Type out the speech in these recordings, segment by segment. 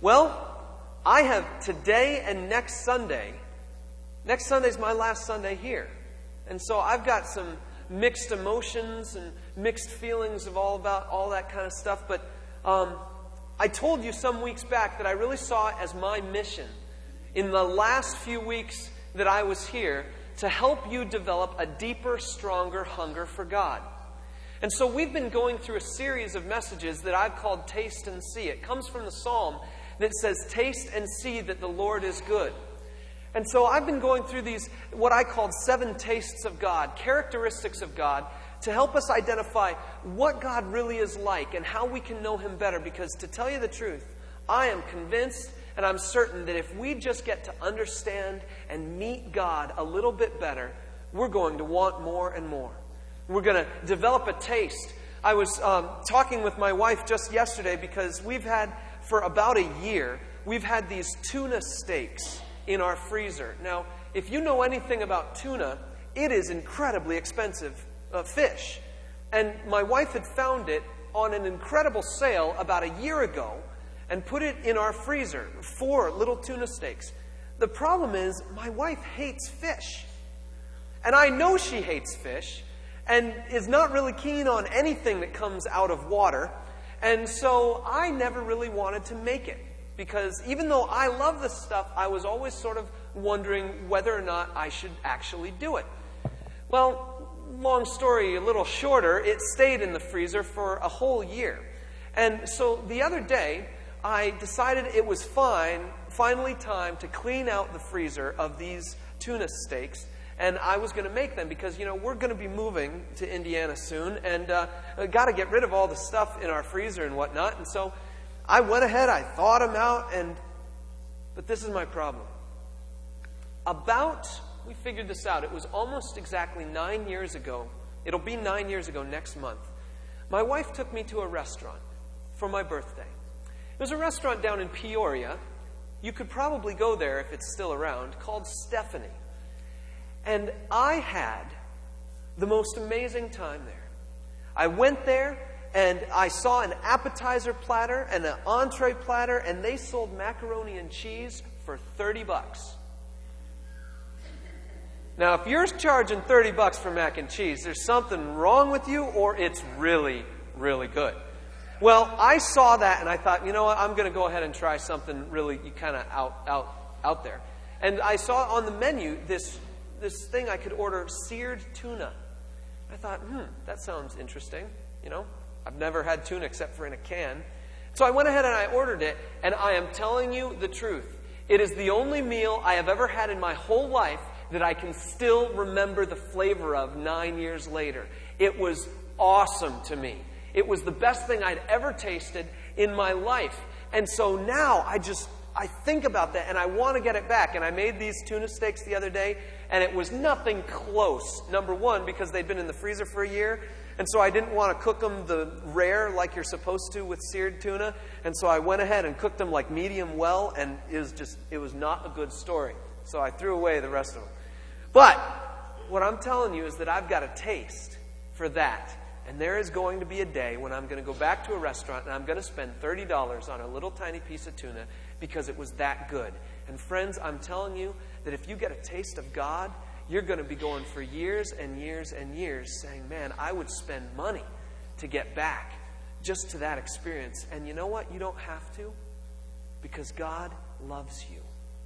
Well, I have today and next Sunday. Next Sunday's my last Sunday here. And so I've got some mixed emotions and mixed feelings of about all that kind of stuff. But I told you some weeks back that I really saw it as my mission in the last few weeks that I was here to help you develop a deeper, stronger hunger for God. And so we've been going through a series of messages that I've called Taste and See. It comes from the Psalm that says, taste and see that the Lord is good. And so I've been going through these, what I called 7 tastes of God, characteristics of God, to help us identify what God really is like and how we can know Him better. Because to tell you the truth, I am convinced and I'm certain that if we just get to understand and meet God a little bit better, we're going to want more and more. We're going to develop a taste. I was talking with my wife just yesterday because we've had, for about a year, we've had these tuna steaks in our freezer. Now, if you know anything about tuna, it is incredibly expensive fish. And my wife had found it on an incredible sale about a year ago and put it in our freezer, 4 little tuna steaks. The problem is, my wife hates fish. And I know she hates fish and is not really keen on anything that comes out of water. And so I never really wanted to make it. Because even though I love this stuff, I was always sort of wondering whether or not I should actually do it. Well, long story, a little shorter, it stayed in the freezer for a whole year. And so the other day, I decided it was finally time to clean out the freezer of these tuna steaks. And I was going to make them because, we're going to be moving to Indiana soon. And got to get rid of all the stuff in our freezer and whatnot. And so I went ahead, I thawed them out. But this is my problem. We figured this out. It was almost exactly 9 years ago. It'll be 9 years ago next month. My wife took me to a restaurant for my birthday. It was a restaurant down in Peoria. You could probably go there if it's still around, called Stephanie. And I had the most amazing time there. I went there and I saw an appetizer platter and an entree platter, and they sold macaroni and cheese for $30. Now, if you're charging $30 for mac and cheese, there's something wrong with you, or it's really, really good. Well, I saw that and I thought, you know what, I'm going to go ahead and try something really kind of out there. And I saw on the menu this thing I could order, seared tuna. I thought, that sounds interesting. I've never had tuna except for in a can. So I went ahead and I ordered it, and I am telling you the truth. It is the only meal I have ever had in my whole life that I can still remember the flavor of 9 years later. It was awesome to me. It was the best thing I'd ever tasted in my life. And so now I think about that and I want to get it back. And I made these tuna steaks the other day, and it was nothing close. Number one, because they'd been in the freezer for a year. And so I didn't want to cook them the rare like you're supposed to with seared tuna. And so I went ahead and cooked them like medium well, and it was not a good story. So I threw away the rest of them. But what I'm telling you is that I've got a taste for that. And there is going to be a day when I'm going to go back to a restaurant and I'm going to spend $30 on a little tiny piece of tuna because it was that good. And friends, I'm telling you that if you get a taste of God, you're going to be going for years and years and years saying, man, I would spend money to get back just to that experience. And you know what? You don't have to, because God loves you.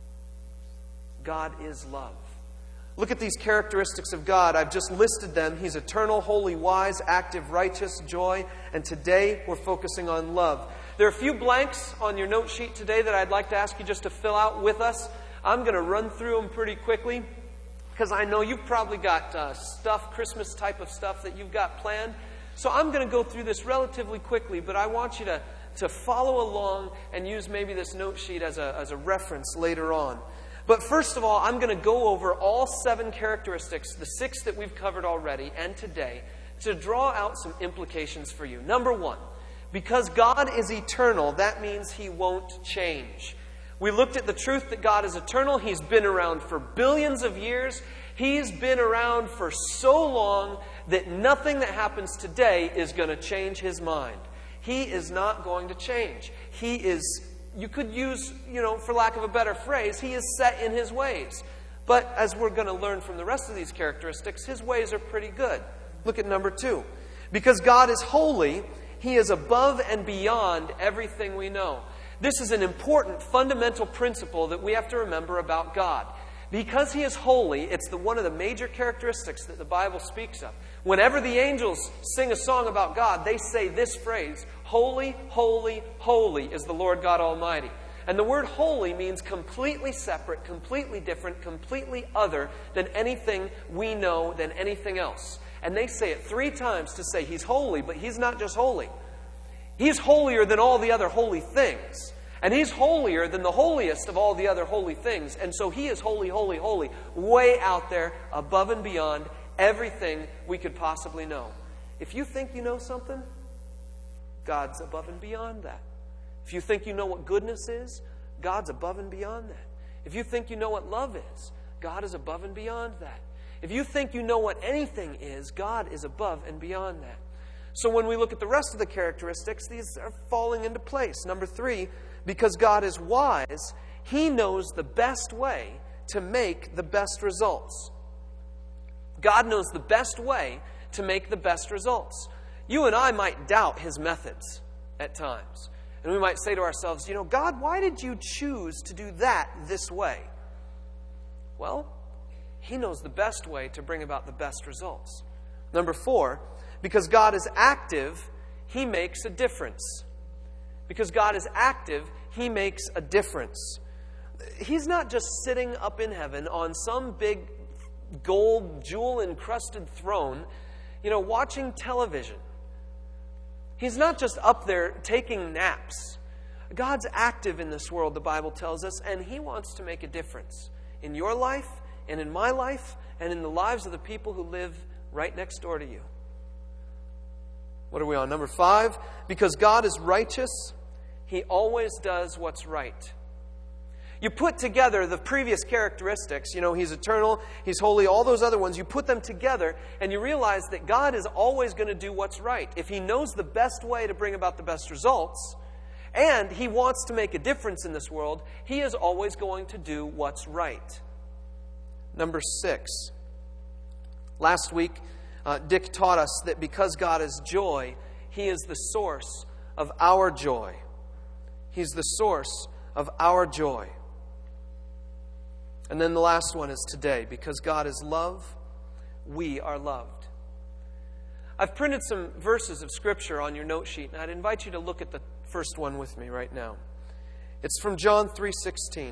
God is love. Look at these characteristics of God. I've just listed them. He's eternal, holy, wise, active, righteous, joy. And today we're focusing on love. There are a few blanks on your note sheet today that I'd like to ask you just to fill out with us. I'm going to run through them pretty quickly because I know you've probably got Christmas type of stuff that you've got planned. So I'm going to go through this relatively quickly, but I want you to follow along and use maybe this note sheet as a reference later on. But first of all, I'm going to go over all 7 characteristics, the 6 that we've covered already and today, to draw out some implications for you. Number 1, because God is eternal, that means He won't change. We looked at the truth that God is eternal. He's been around for billions of years. He's been around for so long that nothing that happens today is going to change His mind. He is not going to change. He is you could use, for lack of a better phrase, he is set in his ways. But as we're going to learn from the rest of these characteristics, his ways are pretty good. Look at number 2. Because God is holy, he is above and beyond everything we know. This is an important fundamental principle that we have to remember about God. Because he is holy, it's one of the major characteristics that the Bible speaks of. Whenever the angels sing a song about God, they say this phrase, "Holy, holy, holy is the Lord God Almighty." And the word holy means completely separate, completely different, completely other than anything we know, than anything else. And they say it 3 times to say he's holy, but he's not just holy. He's holier than all the other holy things. And he's holier than the holiest of all the other holy things. And so he is holy, holy, holy, way out there, above and beyond everything we could possibly know. If you think you know something, God's above and beyond that. If you think you know what goodness is, God's above and beyond that. If you think you know what love is, God is above and beyond that. If you think you know what anything is, God is above and beyond that. So when we look at the rest of the characteristics, these are falling into place. Number 3, because God is wise, he knows the best way to make the best results. God knows the best way to make the best results. You and I might doubt his methods at times. And we might say to ourselves, God, why did you choose to do that this way? Well, he knows the best way to bring about the best results. Number 4, because God is active, he makes a difference. Because God is active, he makes a difference. He's not just sitting up in heaven on some big gold, jewel-encrusted throne, watching television. He's not just up there taking naps. God's active in this world, the Bible tells us, and he wants to make a difference in your life and in my life and in the lives of the people who live right next door to you. What are we on? Number 5, because God is righteous, he always does what's right. You put together the previous characteristics, he's eternal, he's holy, all those other ones, you put them together and you realize that God is always going to do what's right. If he knows the best way to bring about the best results, and he wants to make a difference in this world, he is always going to do what's right. Number 6. Last week, Dick taught us that because God is joy, he is the source of our joy. He's the source of our joy. And then the last one is today. Because God is love, we are loved. I've printed some verses of Scripture on your note sheet, and I'd invite you to look at the first one with me right now. It's from John 3:16.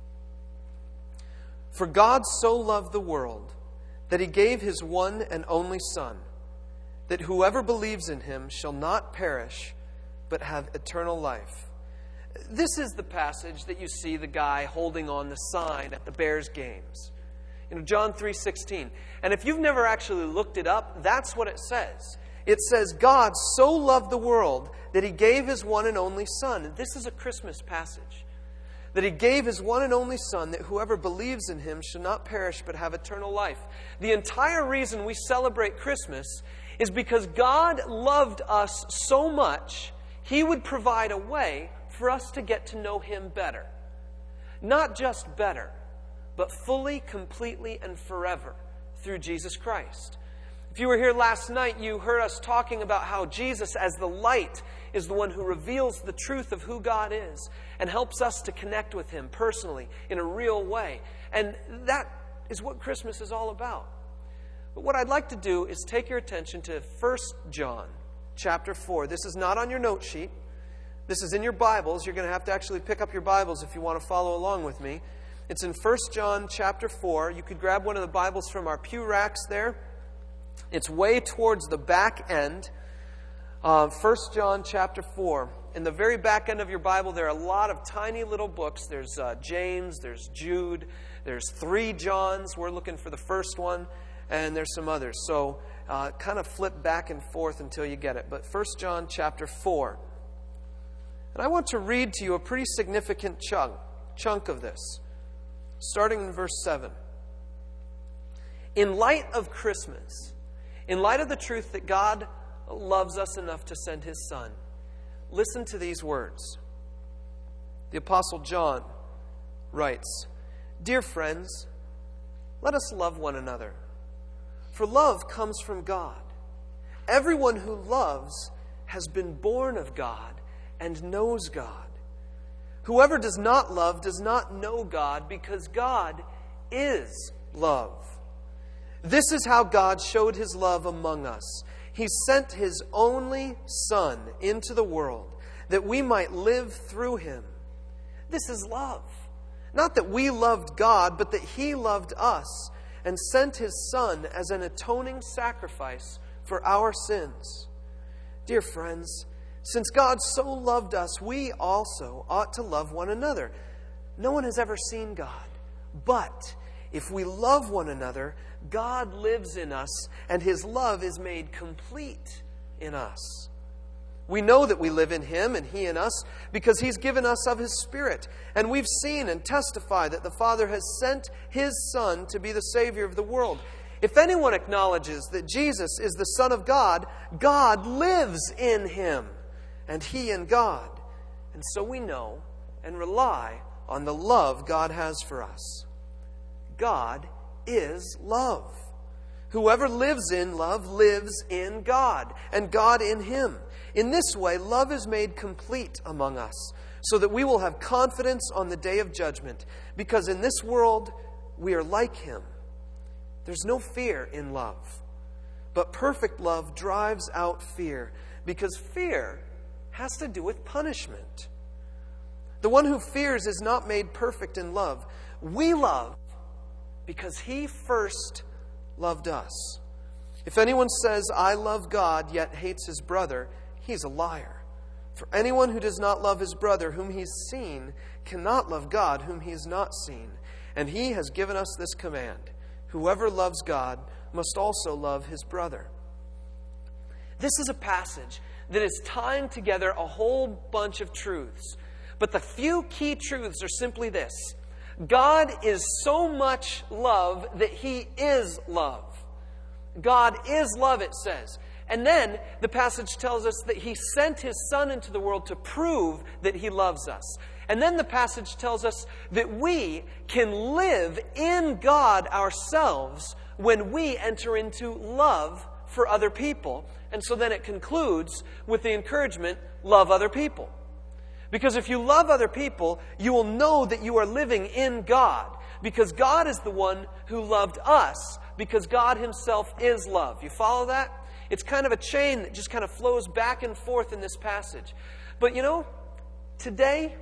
For God so loved the world that he gave his one and only Son, that whoever believes in him shall not perish, but have eternal life. This is the passage that you see the guy holding on the sign at the Bears games. John 3:16. And if you've never actually looked it up, that's what it says. It says, God so loved the world that he gave his one and only Son. And this is a Christmas passage. That he gave his one and only Son, that whoever believes in him shall not perish but have eternal life. The entire reason we celebrate Christmas is because God loved us so much, he would provide a way for us to get to know him better. Not just better, but fully, completely, and forever through Jesus Christ. If you were here last night, you heard us talking about how Jesus, as the light, is the one who reveals the truth of who God is and helps us to connect with him personally in a real way. And that is what Christmas is all about. But what I'd like to do is take your attention to 1 John chapter 4. This is not on your note sheet. This is in your Bibles. You're going to have to actually pick up your Bibles if you want to follow along with me. It's in 1 John chapter 4. You could grab one of the Bibles from our pew racks there. It's way towards the back end. 1 John chapter 4. In the very back end of your Bible, there are a lot of tiny little books. There's James, there's Jude, there's 3 Johns. We're looking for the first one, and there's some others. So kind of flip back and forth until you get it. But 1 John chapter 4. And I want to read to you a pretty significant chunk of this, starting in verse 7. In light of Christmas, in light of the truth that God loves us enough to send his Son, listen to these words. The Apostle John writes, "Dear friends, let us love one another, for love comes from God. Everyone who loves has been born of God and knows God. Whoever does not love does not know God, because God is love. This is how God showed his love among us. He sent his only Son into the world that we might live through him. This is love. Not that we loved God, but that he loved us and sent his Son as an atoning sacrifice for our sins. Dear friends, since God so loved us, we also ought to love one another. No one has ever seen God, but if we love one another, God lives in us, and his love is made complete in us. We know that we live in him and he in us because he's given us of his Spirit. And we've seen and testify that the Father has sent his Son to be the Savior of the world. If anyone acknowledges that Jesus is the Son of God, God lives in him and he in God. And so we know and rely on the love God has for us. God is love. Whoever lives in love lives in God, and God in him. In this way, love is made complete among us, so that we will have confidence on the day of judgment, because in this world we are like him. There's no fear in love, but perfect love drives out fear, because fear has to do with punishment. The one who fears is not made perfect in love. We love because he first loved us. If anyone says, I love God, yet hates his brother, he's a liar. For anyone who does not love his brother whom he's seen cannot love God whom he has not seen. And he has given us this command: whoever loves God must also love his brother. This is a passage that is tying together a whole bunch of truths. But the few key truths are simply this: God is so much love that he is love. God is love, it says. And then the passage tells us that he sent his Son into the world to prove that he loves us. And then the passage tells us that we can live in God ourselves when we enter into love for other people. And so then it concludes with the encouragement, love other people. Because if you love other people, you will know that you are living in God. Because God is the one who loved us, because God himself is love. You follow that? It's kind of a chain that just kind of flows back and forth in this passage. But you know, today,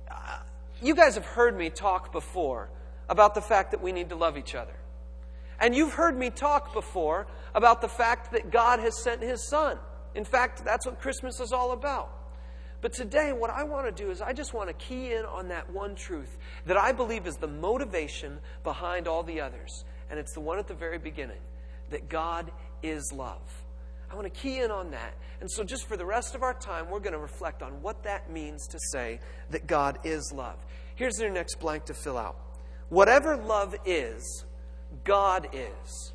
you guys have heard me talk before about the fact that we need to love each other. And you've heard me talk before about the fact that God has sent his Son. In fact, that's what Christmas is all about. But today, what I want to do is I just want to key in on that one truth that I believe is the motivation behind all the others. And it's the one at the very beginning, that God is love. I want to key in on that. And so just for the rest of our time, we're going to reflect on what that means to say that God is love. Here's your next blank to fill out. Whatever love is, God is.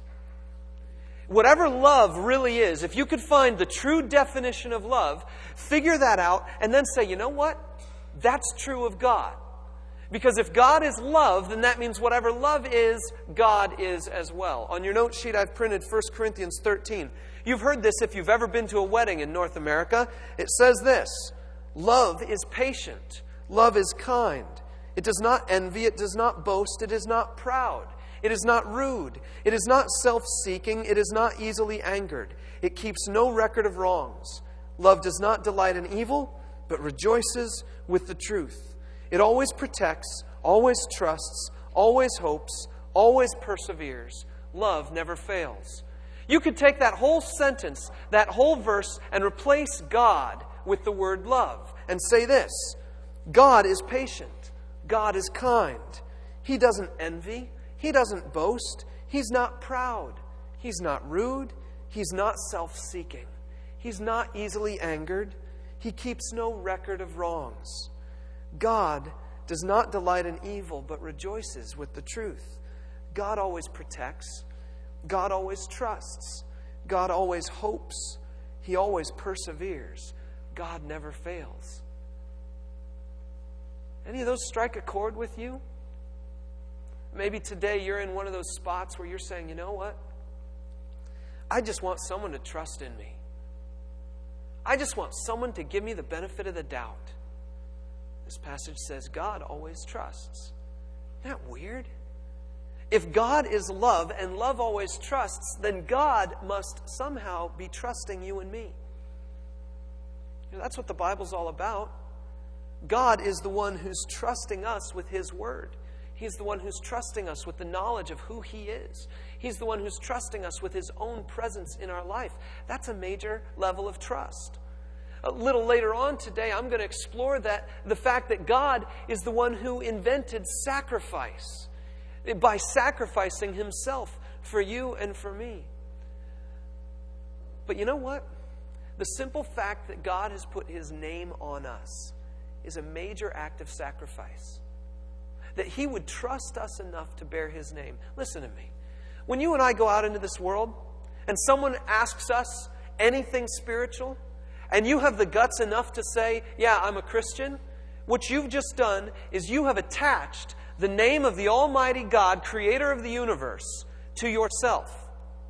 Whatever love really is, if you could find the true definition of love, figure that out and then say, you know what? That's true of God. Because if God is love, then that means whatever love is, God is as well. On your note sheet, I've printed 1 Corinthians 13. You've heard this if you've ever been to a wedding in North America. It says this: love is patient. Love is kind. It does not envy. It does not boast. It is not proud. It is not rude. It is not self-seeking. It is not easily angered. It keeps no record of wrongs. Love does not delight in evil, but rejoices with the truth. It always protects, always trusts, always hopes, always perseveres. Love never fails. You could take that whole sentence, that whole verse, and replace God with the word love and say this: God is patient. God is kind. He doesn't envy. He doesn't boast. He's not proud. He's not rude. He's not self-seeking. He's not easily angered. He keeps no record of wrongs. God does not delight in evil, but rejoices with the truth. God always protects. God always trusts. God always hopes. He always perseveres. God never fails. Any of those strike a chord with you? Maybe today you're in one of those spots where you're saying, you know what? I just want someone to trust in me. I just want someone to give me the benefit of the doubt. This passage says God always trusts. Isn't that weird? If God is love and love always trusts, then God must somehow be trusting you and me. That's what the Bible's all about. God is the one who's trusting us with His Word. He's the one who's trusting us with the knowledge of who He is. He's the one who's trusting us with His own presence in our life. That's a major level of trust. A little later on today, I'm going to explore the fact that God is the one who invented sacrifice by sacrificing Himself for you and for me. But you know what? The simple fact that God has put His name on us is a major act of sacrifice. That He would trust us enough to bear His name. Listen to me. When you and I go out into this world and someone asks us anything spiritual, and you have the guts enough to say, yeah, I'm a Christian, what you've just done is you have attached the name of the Almighty God, creator of the universe, to yourself.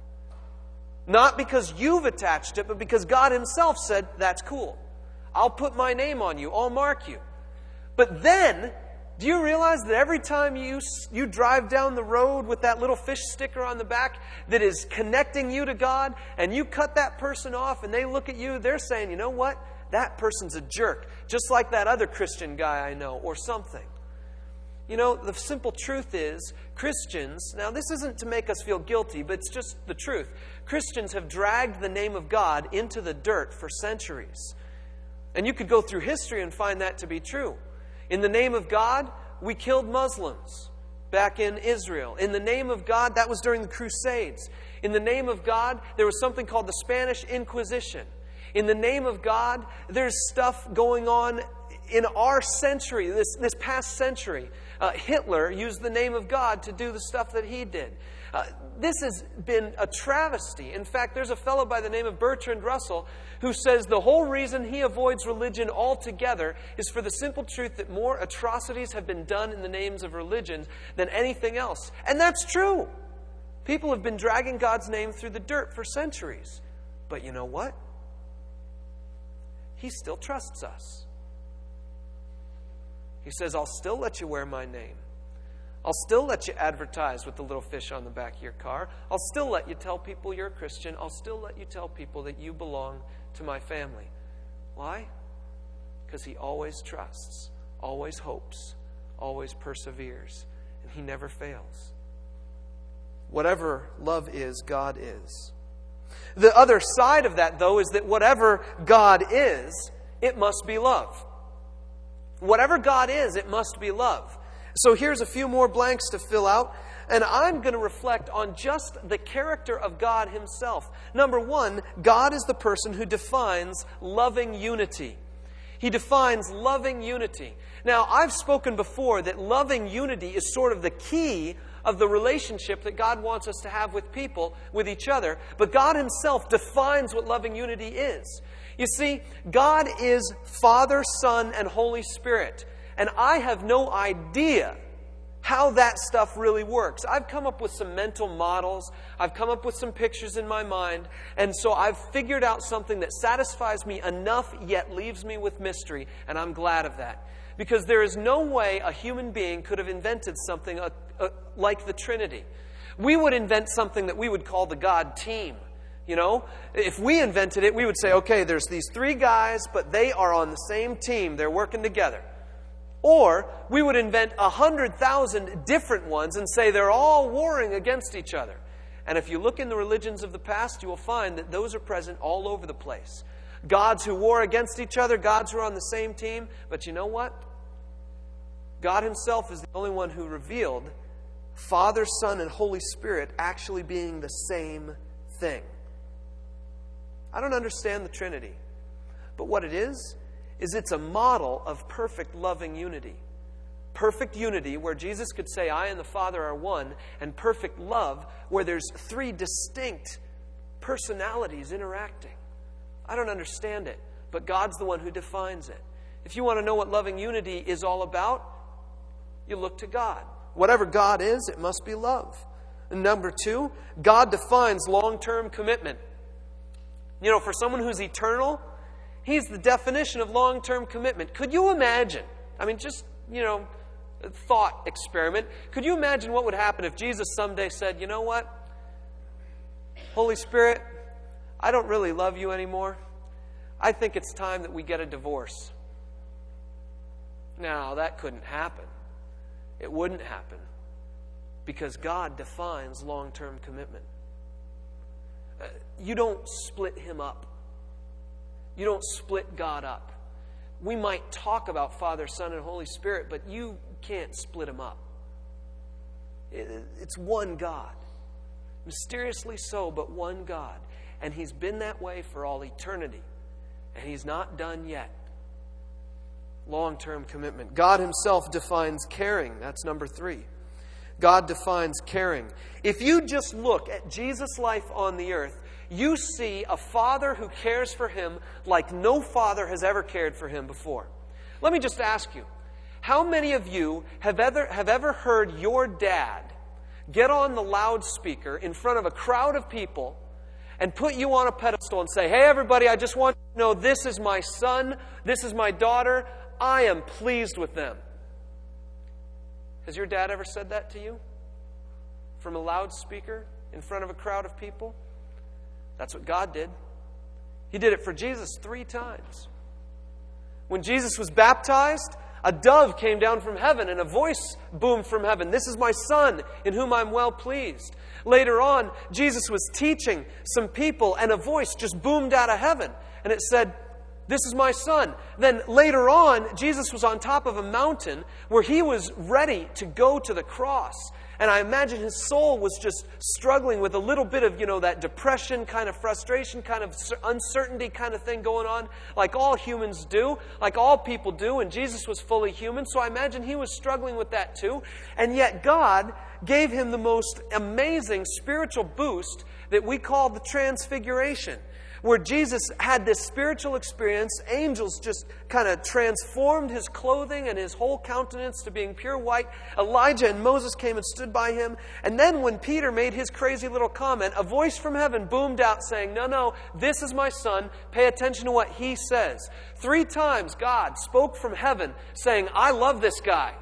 Not because you've attached it, but because God Himself said, that's cool. I'll put my name on you. I'll mark you. But then, do you realize that every time you drive down the road with that little fish sticker on the back that is connecting you to God, and you cut that person off and they look at you, they're saying, you know what? That person's a jerk. Just like that other Christian guy I know, or something. You know, the simple truth is, Christians, now this isn't to make us feel guilty, but it's just the truth. Christians have dragged the name of God into the dirt for centuries. And you could go through history and find that to be true. In the name of God, we killed Muslims back in Israel. In the name of God, that was during the Crusades. In the name of God, there was something called the Spanish Inquisition. In the name of God, there's stuff going on in our century, this past century. Hitler used the name of God to do the stuff that he did. This has been a travesty. In fact, there's a fellow by the name of Bertrand Russell who says the whole reason he avoids religion altogether is for the simple truth that more atrocities have been done in the names of religion than anything else. And that's true. People have been dragging God's name through the dirt for centuries. But you know what? He still trusts us. He says, I'll still let you wear my name. I'll still let you advertise with the little fish on the back of your car. I'll still let you tell people you're a Christian. I'll still let you tell people that you belong to my family. Why? Because He always trusts, always hopes, always perseveres, and He never fails. Whatever love is, God is. The other side of that, though, is that whatever God is, it must be love. Whatever God is, it must be love. So here's a few more blanks to fill out, and I'm going to reflect on just the character of God Himself. Number one, God is the person who defines loving unity. He defines loving unity. Now, I've spoken before that loving unity is sort of the key of the relationship that God wants us to have with people, with each other. But God Himself defines what loving unity is. You see, God is Father, Son, and Holy Spirit. And I have no idea how that stuff really works. I've come up with some mental models. I've come up with some pictures in my mind. And so I've figured out something that satisfies me enough, yet leaves me with mystery. And I'm glad of that. Because there is no way a human being could have invented something like the Trinity. We would invent something that we would call the God team. You know, if we invented it, we would say, okay, there's these three guys, but they are on the same team. They're working together. Or we would invent 100,000 different ones and say they're all warring against each other. And if you look in the religions of the past, you will find that those are present all over the place. Gods who war against each other, gods who are on the same team. But you know what? God Himself is the only one who revealed Father, Son, and Holy Spirit actually being the same thing. I don't understand the Trinity. But what it is it's a model of perfect loving unity. Perfect unity where Jesus could say, I and the Father are one, and perfect love where there's three distinct personalities interacting. I don't understand it, but God's the one who defines it. If you want to know what loving unity is all about, you look to God. Whatever God is, it must be love. And number 2, God defines long-term commitment. You know, for someone who's eternal, He's the definition of long-term commitment. Could you imagine, I mean, just, a thought experiment. Could you imagine what would happen if Jesus someday said, you know what? Holy Spirit, I don't really love you anymore. I think it's time that we get a divorce. Now, that couldn't happen. It wouldn't happen because God defines long-term commitment. You don't split Him up. You don't split God up. We might talk about Father, Son, and Holy Spirit, but you can't split Him up. It's one God. Mysteriously so, but one God. And He's been that way for all eternity. And He's not done yet. Long-term commitment. God Himself defines caring. That's number 3. God defines caring. If you just look at Jesus' life on the earth, you see a Father who cares for Him like no father has ever cared for Him before. Let me just ask you, how many of you have ever heard your dad get on the loudspeaker in front of a crowd of people and put you on a pedestal and say, hey everybody, I just want you to know this is my son, this is my daughter, I am pleased with them. Has your dad ever said that to you? From a loudspeaker in front of a crowd of people? That's what God did. He did it for Jesus 3 times. When Jesus was baptized, a dove came down from heaven and a voice boomed from heaven. This is my son in whom I'm well pleased. Later on, Jesus was teaching some people and a voice just boomed out of heaven. And it said, this is my son. Then later on, Jesus was on top of a mountain where He was ready to go to the cross. And I imagine His soul was just struggling with a little bit of, that depression, kind of frustration, kind of uncertainty kind of thing going on, like all humans do, like all people do, and Jesus was fully human, so I imagine He was struggling with that too. And yet God gave Him the most amazing spiritual boost that we call the Transfiguration, where Jesus had this spiritual experience. Angels just kind of transformed His clothing and His whole countenance to being pure white. Elijah and Moses came and stood by Him. And then when Peter made his crazy little comment, a voice from heaven boomed out saying, no, this is my son. Pay attention to what he says. 3 times God spoke from heaven saying, I love this guy.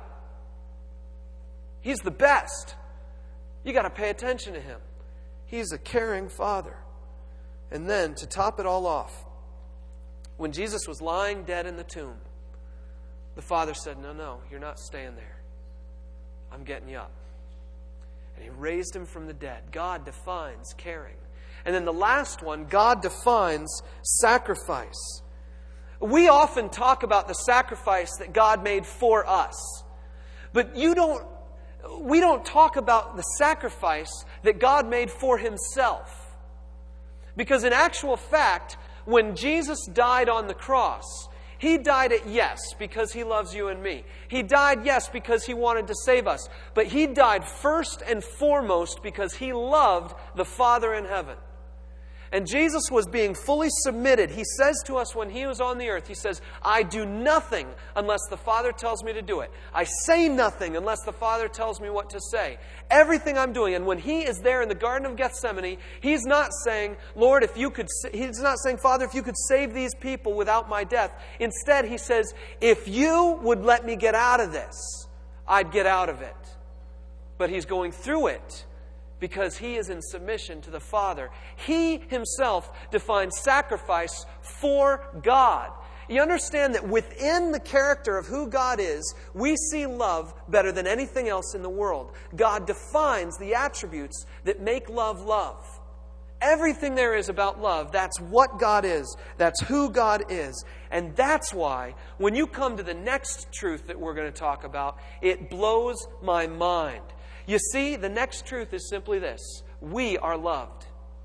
He's the best. You got to pay attention to him. He's a caring Father. And then, to top it all off, when Jesus was lying dead in the tomb, the Father said, no, you're not staying there. I'm getting you up. And He raised Him from the dead. God defines caring. And then the last one, God defines sacrifice. We often talk about the sacrifice that God made for us. But we don't talk about the sacrifice that God made for Himself. Because in actual fact, when Jesus died on the cross, He died because He loves you and me. He died, because He wanted to save us. But He died first and foremost because He loved the Father in heaven. And Jesus was being fully submitted. He says to us when He was on the earth, He says, I do nothing unless the Father tells me to do it. I say nothing unless the Father tells me what to say. Everything I'm doing. And when He is there in the Garden of Gethsemane, He's not saying, Lord, He's not saying, Father, if you could save these people without my death. Instead, He says, if you would let me get out of this, I'd get out of it. But He's going through it because He is in submission to the Father. He Himself defines sacrifice for God. You understand that within the character of who God is, we see love better than anything else in the world. God defines the attributes that make love love. Everything there is about love, that's what God is. That's who God is. And that's why, when you come to the next truth that we're going to talk about, it blows my mind. You see, the next truth is simply this. We are loved.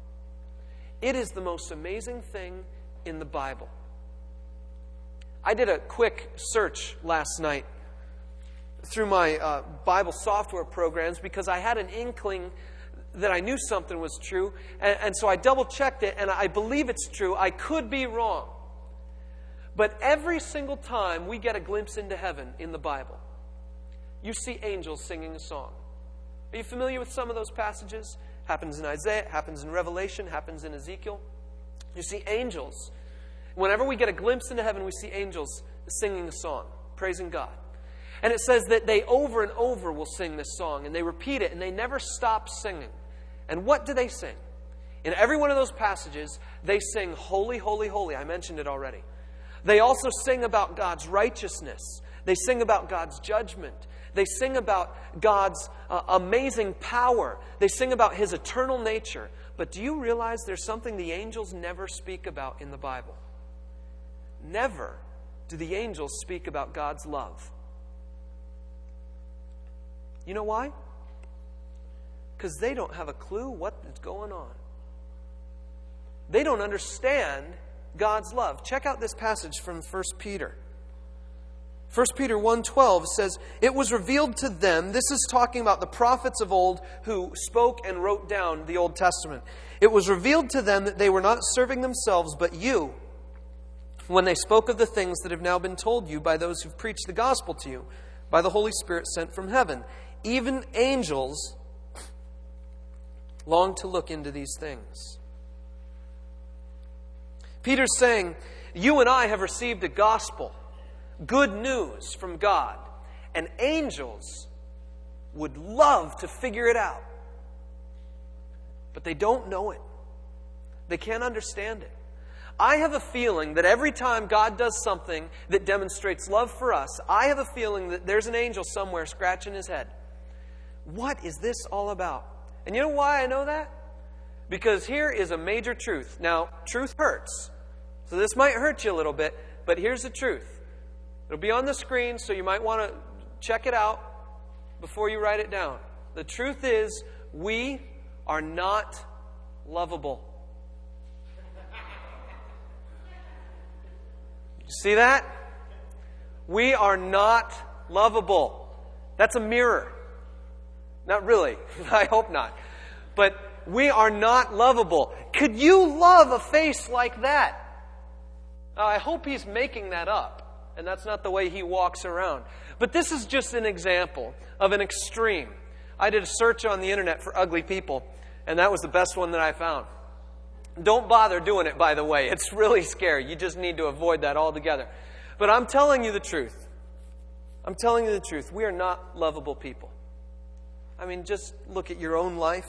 It is the most amazing thing in the Bible. I did a quick search last night through my Bible software programs because I had an inkling that I knew something was true. And so I double-checked it, and I believe it's true. I could be wrong. But every single time we get a glimpse into heaven in the Bible, you see angels singing a song. Are you familiar with some of those passages? Happens in Isaiah, happens in Revelation, happens in Ezekiel. You see angels. Whenever we get a glimpse into heaven, we see angels singing a song, praising God. And it says that they over and over will sing this song, and they repeat it, and they never stop singing. And what do they sing? In every one of those passages, they sing, holy, holy, holy. I mentioned it already. They also sing about God's righteousness. They sing about God's judgment. They sing about God's amazing power. They sing about His eternal nature. But do you realize there's something the angels never speak about in the Bible? Never do the angels speak about God's love. You know why? Because they don't have a clue what is going on. They don't understand God's love. Check out this passage from 1 Peter. 1 Peter 1:12 says, "It was revealed to them," this is talking about the prophets of old who spoke and wrote down the Old Testament. "It was revealed to them that they were not serving themselves, but you, when they spoke of the things that have now been told you by those who've preached the gospel to you, by the Holy Spirit sent from heaven. Even angels long to look into these things." Peter's saying, you and I have received a gospel, good news from God, and angels would love to figure it out. But they don't know it. They can't understand it. I have a feeling that every time God does something that demonstrates love for us, I have a feeling that there's an angel somewhere scratching his head. What is this all about? And you know why I know that? Because here is a major truth. Now, truth hurts. So this might hurt you a little bit, but here's the truth. It'll be on the screen, so you might want to check it out before you write it down. The truth is, we are not lovable. You see that? We are not lovable. That's a mirror. Not really. I hope not. But we are not lovable. Could you love a face like that? I hope he's making that up, and that's not the way he walks around. But this is just an example of an extreme. I did a search on the internet for ugly people, and that was the best one that I found. Don't bother doing it, by the way. It's really scary. You just need to avoid that altogether. But I'm telling you the truth. I'm telling you the truth. We are not lovable people. I mean, just look at your own life,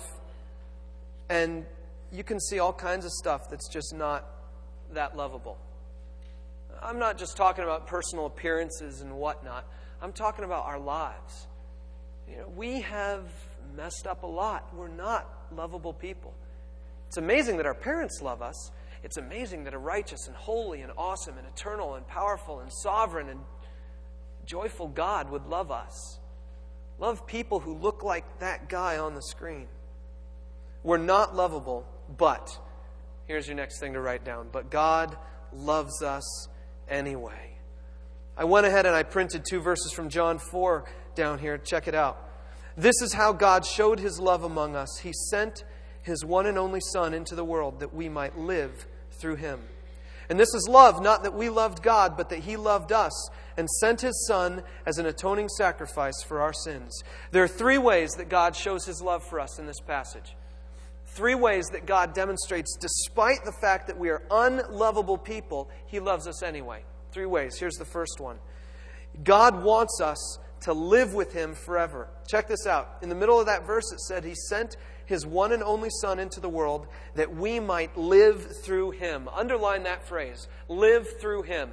and you can see all kinds of stuff that's just not that lovable. I'm not just talking about personal appearances and whatnot. I'm talking about our lives. You know, we have messed up a lot. We're not lovable people. It's amazing that our parents love us. It's amazing that a righteous and holy and awesome and eternal and powerful and sovereign and joyful God would love us. Love people who look like that guy on the screen. We're not lovable, but, here's your next thing to write down, but God loves us anyway. I went ahead and I printed 2 verses from John 4 down here. Check it out. This is how God showed His love among us. He sent His one and only Son into the world that we might live through Him. And this is love, not that we loved God, but that He loved us and sent His Son as an atoning sacrifice for our sins. There are 3 ways that God shows His love for us in this passage. 3 ways that God demonstrates, despite the fact that we are unlovable people, He loves us anyway. 3 ways. Here's the first one. God wants us to live with Him forever. Check this out. In the middle of that verse it said He sent His one and only Son into the world that we might live through Him. Underline that phrase. Live through Him.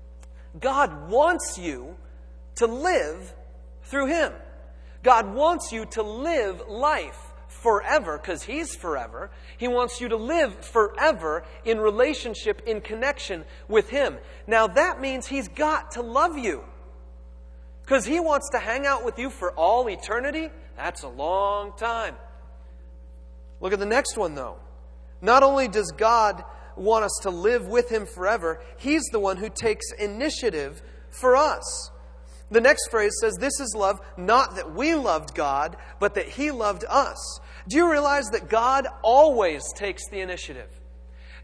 God wants you to live through Him. God wants you to live life forever, because He's forever. He wants you to live forever in relationship, in connection with Him. Now that means He's got to love you, because He wants to hang out with you for all eternity. That's a long time. Look at the next one, though. Not only does God want us to live with Him forever, He's the one who takes initiative for us. The next phrase says, this is love, not that we loved God, but that He loved us. Do you realize that God always takes the initiative?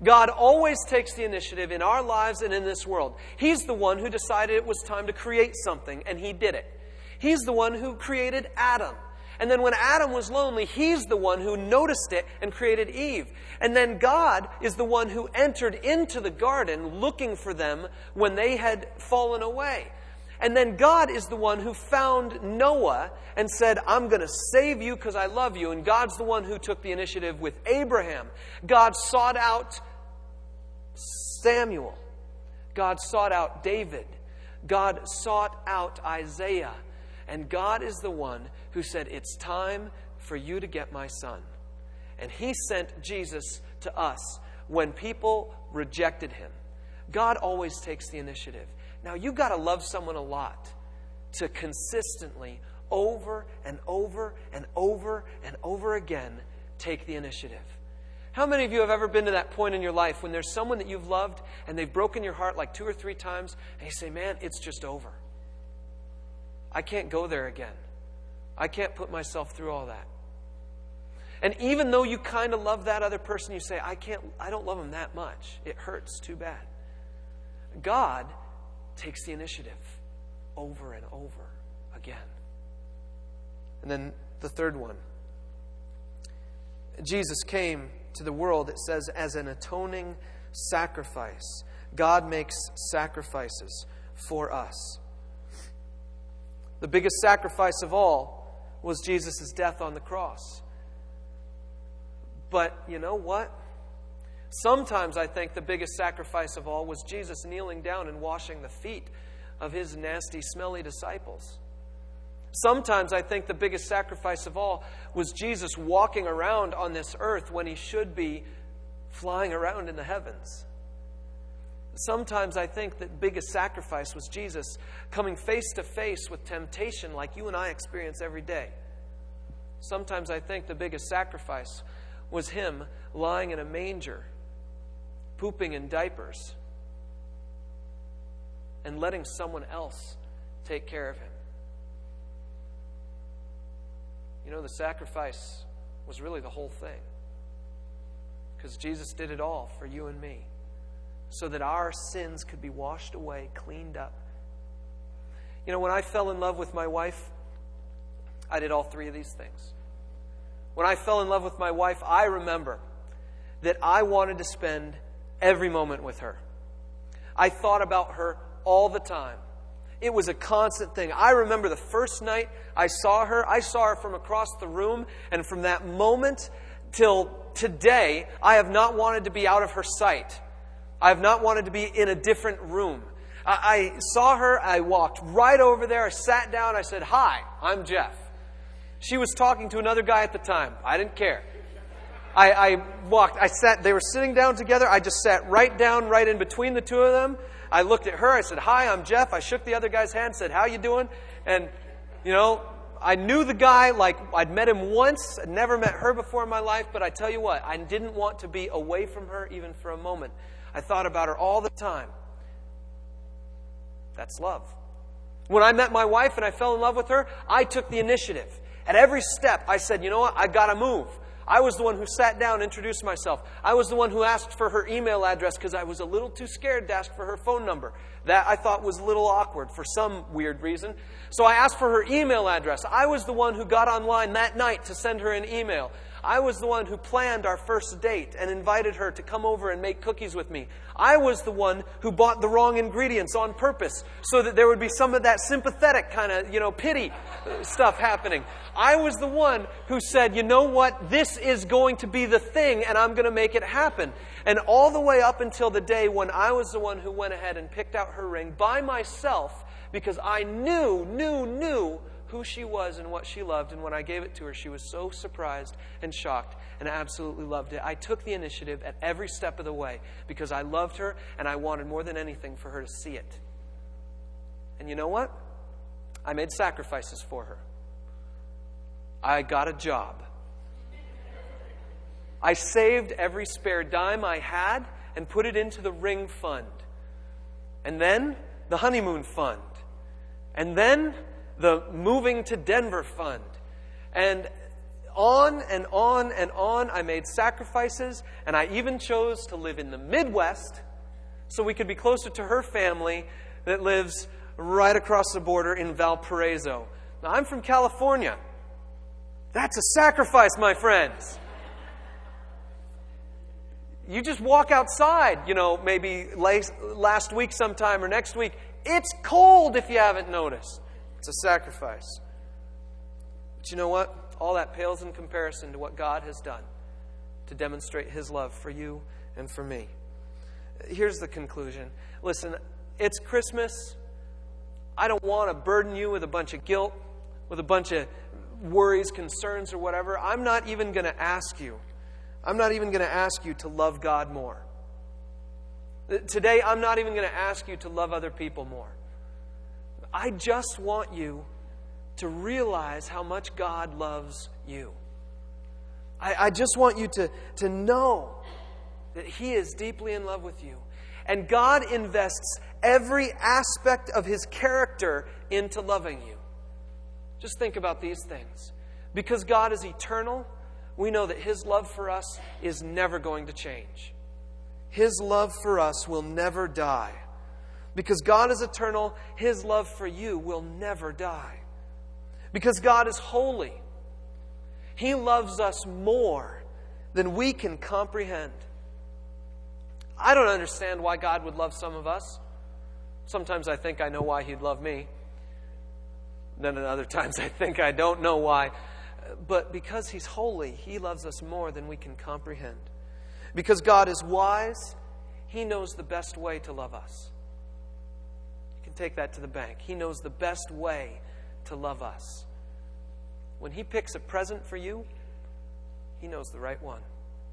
God always takes the initiative in our lives and in this world. He's the one who decided it was time to create something, and He did it. He's the one who created Adam. And then when Adam was lonely, He's the one who noticed it and created Eve. And then God is the one who entered into the garden looking for them when they had fallen away. And then God is the one who found Noah and said, I'm going to save you because I love you. And God's the one who took the initiative with Abraham. God sought out Samuel. God sought out David. God sought out Isaiah. And God is the one who said, it's time for you to get my son. And He sent Jesus to us when people rejected Him. God always takes the initiative. Now, you've got to love someone a lot to consistently, over and over and over and over again, take the initiative. How many of you have ever been to that point in your life when there's someone that you've loved and they've broken your heart like 2 or 3 times, and you say, man, it's just over. I can't go there again. I can't put myself through all that. And even though you kind of love that other person, you say, I don't love them that much. It hurts too bad. God takes the initiative over and over again. And then the third one. Jesus came to the world, it says, as an atoning sacrifice. God makes sacrifices for us. The biggest sacrifice of all was Jesus' death on the cross. But you know what? Sometimes I think the biggest sacrifice of all was Jesus kneeling down and washing the feet of His nasty, smelly disciples. Sometimes I think the biggest sacrifice of all was Jesus walking around on this earth when He should be flying around in the heavens. Sometimes I think that biggest sacrifice was Jesus coming face to face with temptation like you and I experience every day. Sometimes I think the biggest sacrifice was Him lying in a manger, pooping in diapers, and letting someone else take care of Him. You know, the sacrifice was really the whole thing. Because Jesus did it all for you and me, so that our sins could be washed away, cleaned up. You know, when I fell in love with my wife, I did all 3 of these things. When I fell in love with my wife, I remember that I wanted to spend every moment with her. I thought about her all the time. It was a constant thing. I remember the first night I saw her from across the room, and from that moment till today, I have not wanted to be out of her sight. I have not wanted to be in a different room. I saw her, I walked right over there, I sat down, I said, "Hi, I'm Jeff." She was talking to another guy at the time. I didn't care. I sat, they were sitting down together, I just sat right down, right in between the two of them. I looked at her, I said, "Hi, I'm Jeff." I shook the other guy's hand, said, "How you doing?" And, you know, I knew the guy like I'd met him once, I'd never met her before in my life, but I tell you what, I didn't want to be away from her even for a moment. I thought about her all the time. That's love. When I met my wife and I fell in love with her, I took the initiative. At every step, I said, you know what, I got to move. I was the one who sat down and introduced myself. I was the one who asked for her email address because I was a little too scared to ask for her phone number. That I thought was a little awkward for some weird reason. So I asked for her email address. I was the one who got online that night to send her an email. I was the one who planned our first date and invited her to come over and make cookies with me. I was the one who bought the wrong ingredients on purpose so that there would be some of that sympathetic kind of, pity stuff happening. I was the one who said, you know what, this is going to be the thing and I'm going to make it happen. And all the way up until the day when I was the one who went ahead and picked out her ring by myself because I knew who she was and what she loved. And when I gave it to her, she was so surprised and shocked and absolutely loved it. I took the initiative at every step of the way because I loved her and I wanted more than anything for her to see it. And you know what? I made sacrifices for her. I got a job. I saved every spare dime I had and put it into the ring fund. And then the honeymoon fund. And then the moving to Denver fund. And on and on and on. I made sacrifices, and I even chose to live in the Midwest so we could be closer to her family that lives right across the border in Valparaiso. Now, I'm from California. That's a sacrifice, my friends. You just walk outside, maybe last week sometime or next week. It's cold if you haven't noticed. It's a sacrifice. But you know what? All that pales in comparison to what God has done to demonstrate His love for you and for me. Here's the conclusion. Listen, it's Christmas. I don't want to burden you with a bunch of guilt, with a bunch of worries, concerns, or whatever. I'm not even going to ask you to love God more. Today, I'm not even going to ask you to love other people more. I just want you to realize how much God loves you. I just want you to know that He is deeply in love with you. And God invests every aspect of His character into loving you. Just think about these things. Because God is eternal, we know that His love for us is never going to change. His love for us will never die. Because God is eternal, His love for you will never die. Because God is holy, He loves us more than we can comprehend. I don't understand why God would love some of us. Sometimes I think I know why He'd love me. Then at other times I think I don't know why. But because He's holy, He loves us more than we can comprehend. Because God is wise, He knows the best way to love us. You can take that to the bank. He knows the best way to love us. When He picks a present for you, He knows the right one.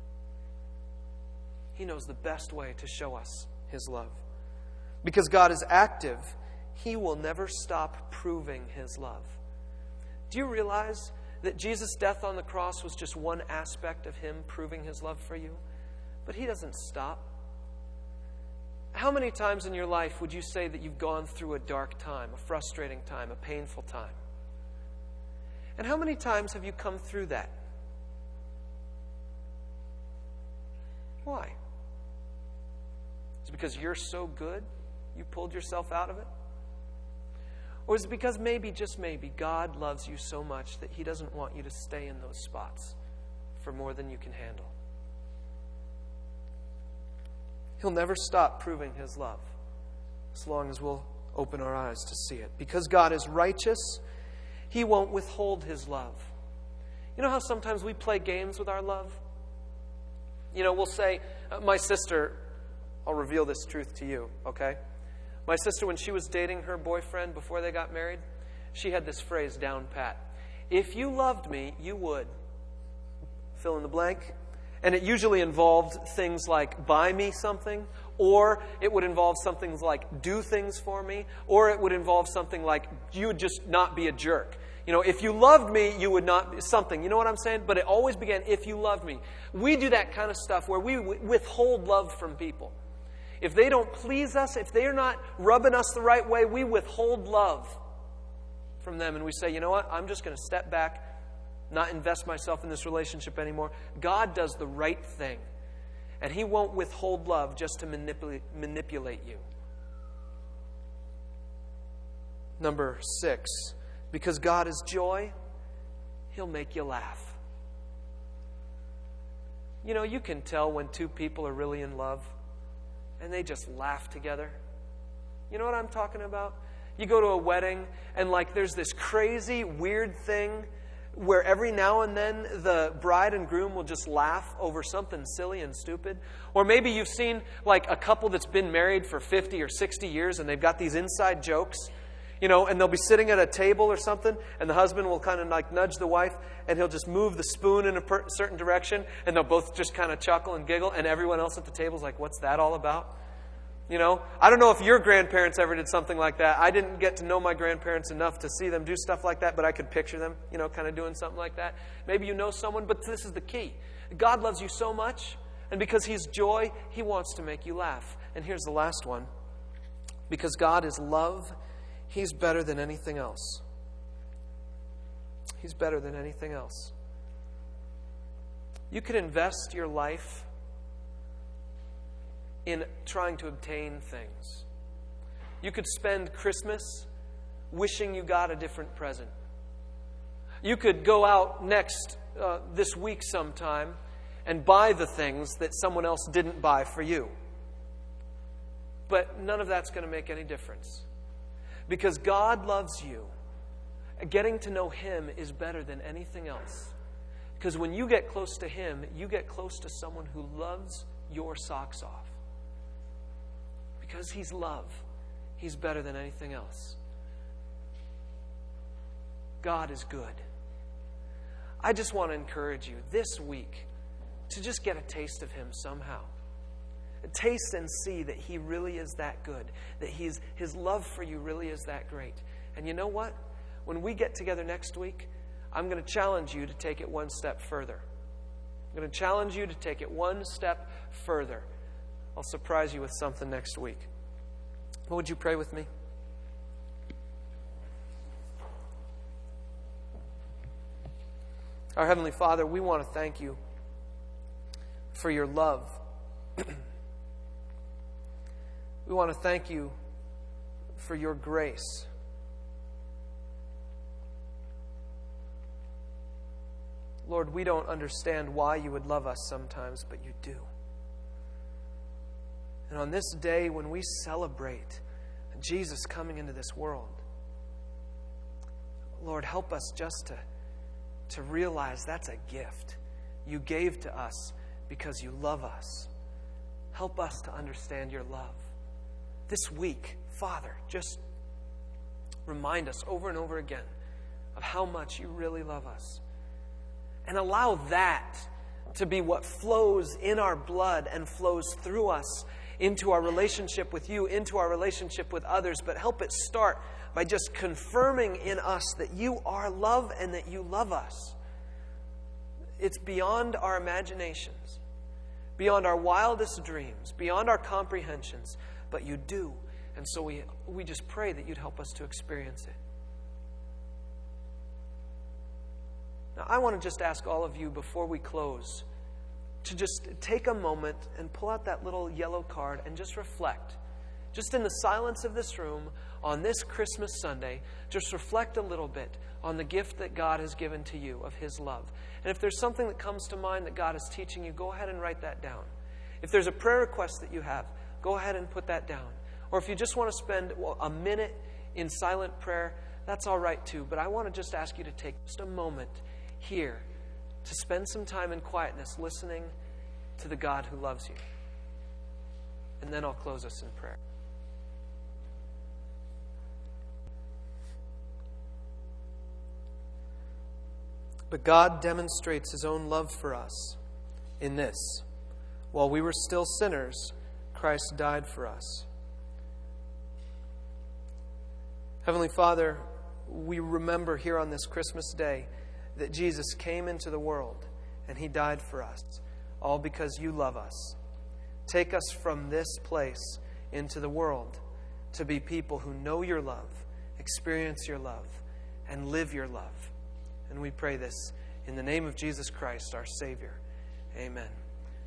He knows the best way to show us His love. Because God is active, He will never stop proving His love. Do you realize that Jesus' death on the cross was just one aspect of Him proving His love for you? But He doesn't stop. How many times in your life would you say that you've gone through a dark time, a frustrating time, a painful time? And how many times have you come through that? Why? Is it because you're so good, you pulled yourself out of it? Or is it because maybe, just maybe, God loves you so much that He doesn't want you to stay in those spots for more than you can handle? He'll never stop proving His love as long as we'll open our eyes to see it. Because God is righteous, He won't withhold His love. You know how sometimes we play games with our love? We'll say, my sister, I'll reveal this truth to you, okay? My sister, when she was dating her boyfriend before they got married, she had this phrase down pat. If you loved me, you would. Fill in the blank. And it usually involved things like buy me something, or it would involve something like do things for me, or it would involve something like you would just not be a jerk. If you loved me, you would not be something. You know what I'm saying? But it always began, if you loved me. We do that kind of stuff where we withhold love from people. If they don't please us, if they're not rubbing us the right way, we withhold love from them. And we say, you know what? I'm just going to step back, not invest myself in this relationship anymore. God does the right thing. And He won't withhold love just to manipulate you. Number 6, because God is joy, He'll make you laugh. You can tell when two people are really in love and they just laugh together. You know what I'm talking about? You go to a wedding and there's this crazy, weird thing where every now and then the bride and groom will just laugh over something silly and stupid. Or maybe you've seen a couple that's been married for 50 or 60 years and they've got these inside jokes. And they'll be sitting at a table or something, and the husband will kind of nudge the wife, and he'll just move the spoon in a certain direction, and they'll both just kind of chuckle and giggle, and everyone else at the table is like, what's that all about? I don't know if your grandparents ever did something like that. I didn't get to know my grandparents enough to see them do stuff like that, but I could picture them, kind of doing something like that. Maybe you know someone, but this is the key. God loves you so much, and because He's joy, He wants to make you laugh. And here's the last one. Because God is love, He's better than anything else. He's better than anything else. You could invest your life in trying to obtain things. You could spend Christmas wishing you got a different present. You could go out this week sometime and buy the things that someone else didn't buy for you. But none of that's going to make any difference. Because God loves you. Getting to know Him is better than anything else. Because when you get close to Him, you get close to someone who loves your socks off. Because He's love, He's better than anything else. God is good. I just want to encourage you this week to just get a taste of Him somehow. Taste and see that He really is that good, that His love for you really is that great. And you know what? When we get together next week, I'm going to challenge you to take it one step further. I'm going to challenge you to take it one step further. I'll surprise you with something next week. Well, would you pray with me? Our Heavenly Father, we want to thank You for Your love. We want to thank You for Your grace. Lord, we don't understand why You would love us sometimes, but You do. And on this day when we celebrate Jesus coming into this world, Lord, help us just to realize that's a gift You gave to us because You love us. Help us to understand Your love. This week, Father, just remind us over and over again of how much You really love us. And allow that to be what flows in our blood and flows through us into our relationship with You, into our relationship with others. But help it start by just confirming in us that You are love and that You love us. It's beyond our imaginations, beyond our wildest dreams, beyond our comprehensions. But You do. And so we just pray that You'd help us to experience it. Now, I want to just ask all of you before we close to just take a moment and pull out that little yellow card and just reflect. Just in the silence of this room on this Christmas Sunday, just reflect a little bit on the gift that God has given to you of His love. And if there's something that comes to mind that God is teaching you, go ahead and write that down. If there's a prayer request that you have, go ahead and put that down. Or if you just want to spend a minute in silent prayer, that's all right too. But I want to just ask you to take just a moment here to spend some time in quietness listening to the God who loves you. And then I'll close us in prayer. But God demonstrates His own love for us in this: while we were still sinners, Christ died for us. Heavenly Father, we remember here on this Christmas day that Jesus came into the world and He died for us, all because You love us. Take us from this place into the world to be people who know Your love, experience Your love, and live Your love. And we pray this in the name of Jesus Christ, our Savior. Amen.